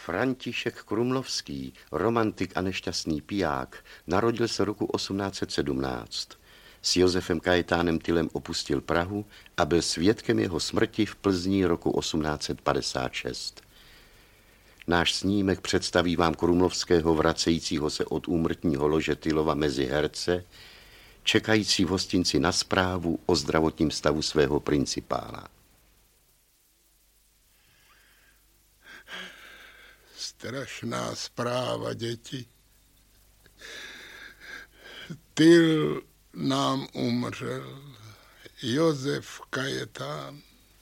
František Krumlovský, romantik a nešťastný piják, narodil se roku 1817. S Josefem Kajetánem Tylem opustil Prahu a byl svědkem jeho smrti v Plzni roku 1856. Náš snímek představí vám Krumlovského vracejícího se od úmrtního lože Tylova mezi herce, čekající v hostinci na zprávu o zdravotním stavu svého principála. Strašná zpráva, děti. Tyl nám umřel. Josef Kajetán.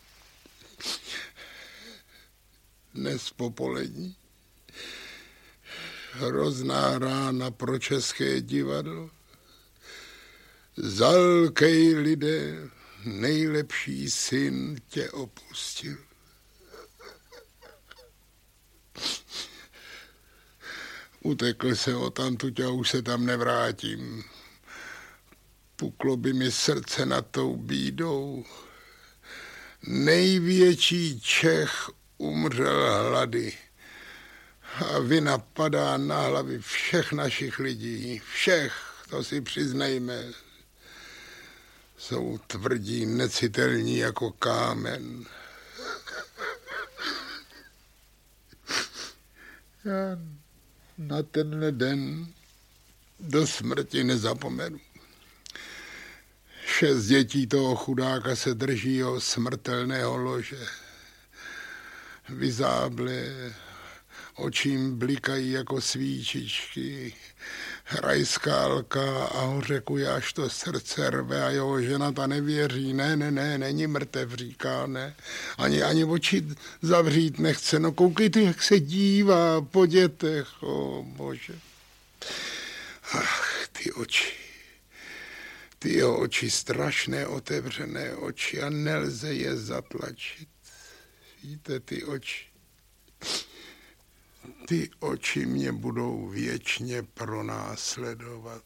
Dnes popolední. Hrozná rána pro České divadlo. Zalkej lidé, nejlepší syn tě opustil. Utekl se odtamtud a už se tam nevrátím. Puklo by mi srdce nad tou bídou. Největší Čech umřel hlady. A vina padá na hlavy všech našich lidí. Všech, to si přiznejme. Jsou tvrdí, necitelní jako kámen. Já na tenhle den do smrti nezapomenu. 6 dětí toho chudáka se drží o smrtelného lože. Vyzáblé, očím blikají jako svíčičky. Rajská lka a hořekuje, až to srdce rve a jeho žena ta nevěří. Ne, není mrtev, říká, ne. Ani oči zavřít nechce. No koukejte, jak se dívá po dětech, o bože. Ach, ty oči. Ty jeho oči, strašné otevřené oči a nelze je zatlačit. Víte, ty oči. Ty oči mě budou věčně pronásledovat.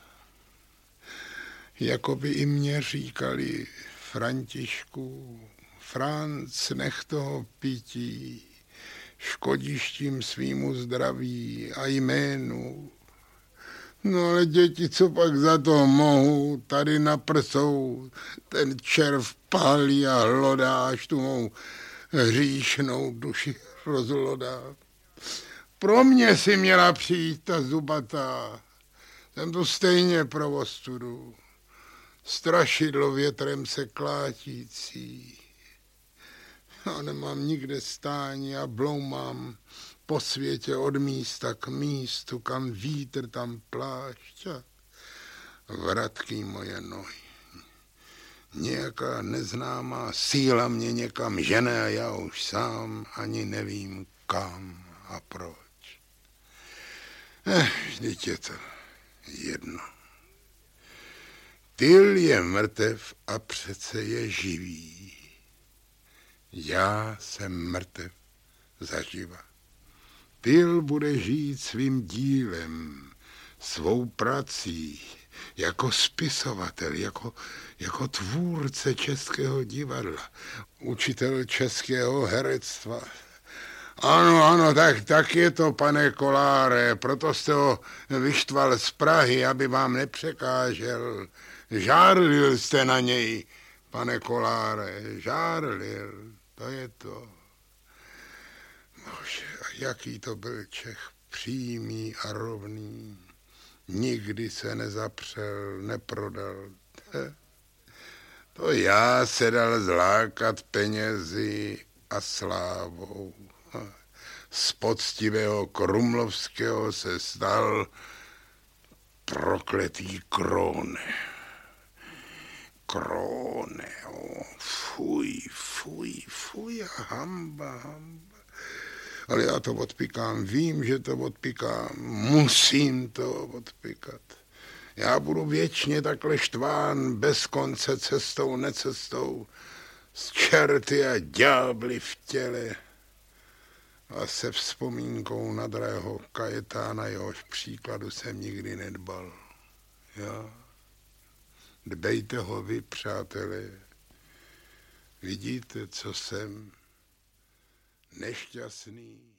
Jakoby i mě říkali, Františku, Franc, nech toho pití, škodíš tím svýmu zdraví a jménu. No ale děti, co pak za to mohu, tady na prsou ten červ pálí a hlodá, až tu mou hříšnou duši rozlodá. Pro mě si měla přijít ta zubatá. Jsem tu stejně pro ostudu. Strašidlo větrem se klátící. Já nemám nikde stání a bloumám po světě od místa k místu, kam vítr, tam plášť a vratký moje nohy. Nějaká neznámá síla mě někam žene a já už sám ani nevím kam a proč. Vždyť je to jedno. Tyl je mrtev a přece je živý. Já jsem mrtev zaživa. Tyl bude žít svým dílem, svou prací, jako spisovatel, jako tvůrce českého divadla, učitel českého herectva. Ano, tak je to, pane Koláre, proto jste ho vyštval z Prahy, aby vám nepřekážel. Žárlil jste na něj, pane Koláre, žárlil, to je to. Bože, a jaký to byl Čech, přímý a rovný. Nikdy se nezapřel, neprodal. To já se dal zlákat penězi a slávou. Z poctivého Krumlovského se stal prokletý Króne. Króne, fuj, hamba. Ale já to odpikám, vím, že to odpikám, musím to odpikat. Já budu věčně takhle štván, bez konce, cestou, necestou, s čerty a ďábly v těle a se vzpomínkou na drahého Kajetána, jehož příkladu jsem nikdy nedbal. Já. Dbejte ho vy, přátelé. Vidíte, co jsem nešťastný.